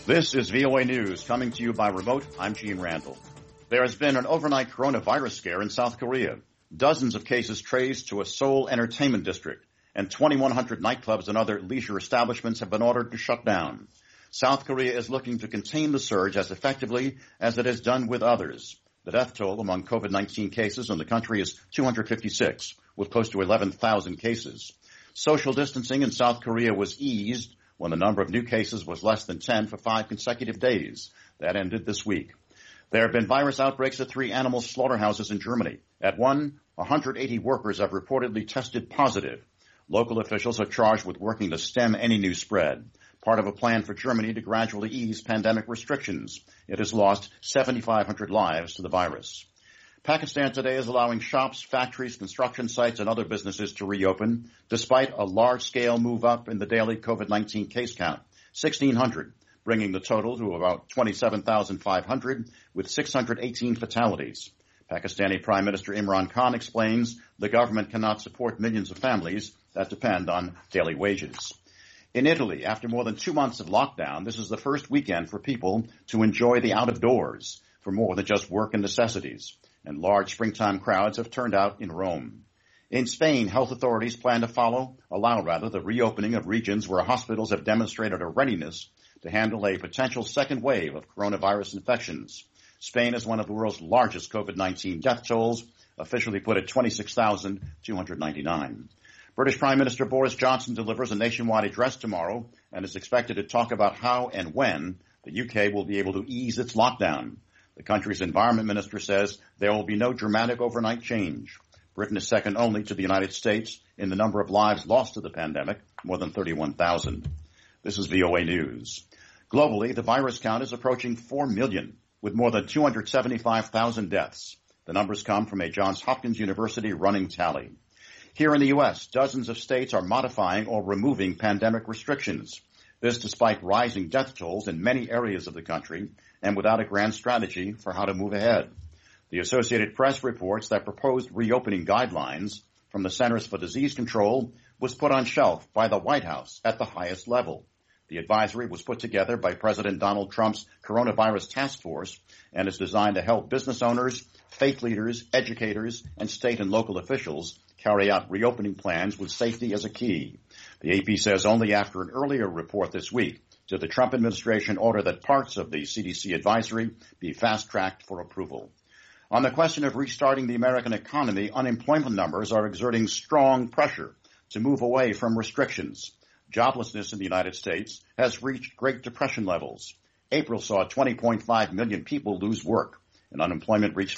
This is VOA News, coming to you by remote. I'm Gene Randall. There has been an overnight coronavirus scare in South Korea. Dozens of cases traced to a Seoul entertainment district, and 2,100 nightclubs and other leisure establishments have been ordered to shut down. South Korea is looking to contain the surge as effectively as it has done with others. The death toll among COVID-19 cases in the country is 256, with close to 11,000 cases. Social distancing in South Korea was eased when the number of new cases was less than 10 for 5 consecutive days. That ended this week. There have been virus outbreaks at 3 animal slaughterhouses in Germany. At one, 180 workers have reportedly tested positive. Local officials are charged with working to stem any new spread, part of a plan for Germany to gradually ease pandemic restrictions. It has lost 7,500 lives to the virus. Pakistan today is allowing shops, factories, construction sites, and other businesses to reopen, despite a large-scale move up in the daily COVID-19 case count, 1,600, bringing the total to about 27,500, with 618 fatalities. Pakistani Prime Minister Imran Khan explains the government cannot support millions of families that depend on daily wages. In Italy, after more than 2 months of lockdown, this is the first weekend for people to enjoy the out-of-doors for more than just work and necessities, and large springtime crowds have turned out in Rome. In Spain, health authorities plan to allow the reopening of regions where hospitals have demonstrated a readiness to handle a potential second wave of coronavirus infections. Spain is one of the world's largest COVID-19 death tolls, officially put at 26,299. British Prime Minister Boris Johnson delivers a nationwide address tomorrow and is expected to talk about how and when the UK will be able to ease its lockdown. The country's environment minister says there will be no dramatic overnight change. Britain is second only to the United States in the number of lives lost to the pandemic, more than 31,000. This is VOA News. Globally, the virus count is approaching 4 million, with more than 275,000 deaths. The numbers come from a Johns Hopkins University running tally. Here in the U.S., dozens of states are modifying or removing pandemic restrictions. This despite rising death tolls in many areas of the country and without a grand strategy for how to move ahead. The Associated Press reports that proposed reopening guidelines from the Centers for Disease Control was put on shelf by the White House at the highest level. The advisory was put together by President Donald Trump's coronavirus task force and is designed to help business owners, faith leaders, educators, and state and local officials carry out reopening plans with safety as a key. The AP says only after an earlier report this week did the Trump administration order that parts of the CDC advisory be fast-tracked for approval. On the question of restarting the American economy, unemployment numbers are exerting strong pressure to move away from restrictions. Joblessness in the United States has reached Great Depression levels. April saw 20.5 million people lose work, and unemployment reached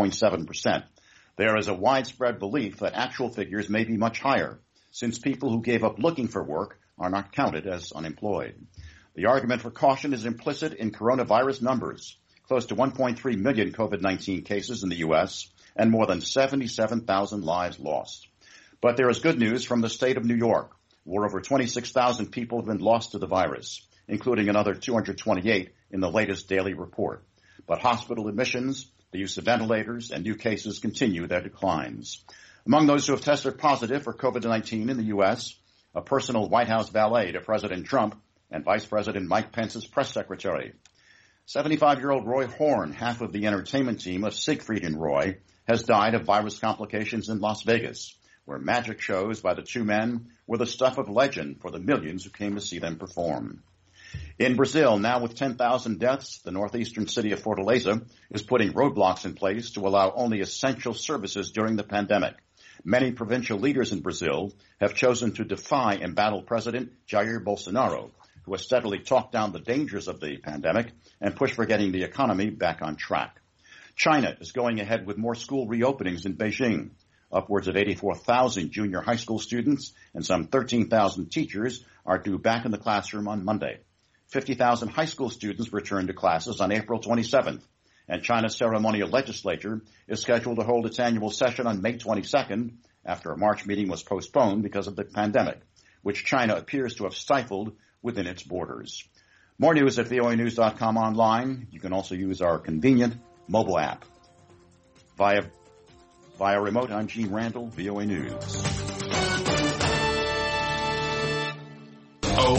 14.7%. There is a widespread belief that actual figures may be much higher, since people who gave up looking for work are not counted as unemployed. The argument for caution is implicit in coronavirus numbers. Close to 1.3 million COVID-19 cases in the U.S. and more than 77,000 lives lost. But there is good news from the state of New York, where over 26,000 people have been lost to the virus, including another 228 in the latest daily report. But hospital admissions, the use of ventilators, and new cases continue their declines. Among those who have tested positive for COVID-19 in the U.S., a personal White House valet to President Trump and Vice President Mike Pence's press secretary. 75-year-old Roy Horn, half of the entertainment team of Siegfried and Roy, has died of virus complications in Las Vegas, where magic shows by the two men were the stuff of legend for the millions who came to see them perform. In Brazil, now with 10,000 deaths, the northeastern city of Fortaleza is putting roadblocks in place to allow only essential services during the pandemic. Many provincial leaders in Brazil have chosen to defy embattled President Jair Bolsonaro, who has steadily talked down the dangers of the pandemic and pushed for getting the economy back on track. China is going ahead with more school reopenings in Beijing. Upwards of 84,000 junior high school students and some 13,000 teachers are due back in the classroom on Monday. 50,000 high school students return to classes on April 27th, and China's ceremonial legislature is scheduled to hold its annual session on May 22nd after a March meeting was postponed because of the pandemic, which China appears to have stifled within its borders. More news at voanews.com online. You can also use our convenient mobile app. Via remote, I'm Gene Randall, VOA News.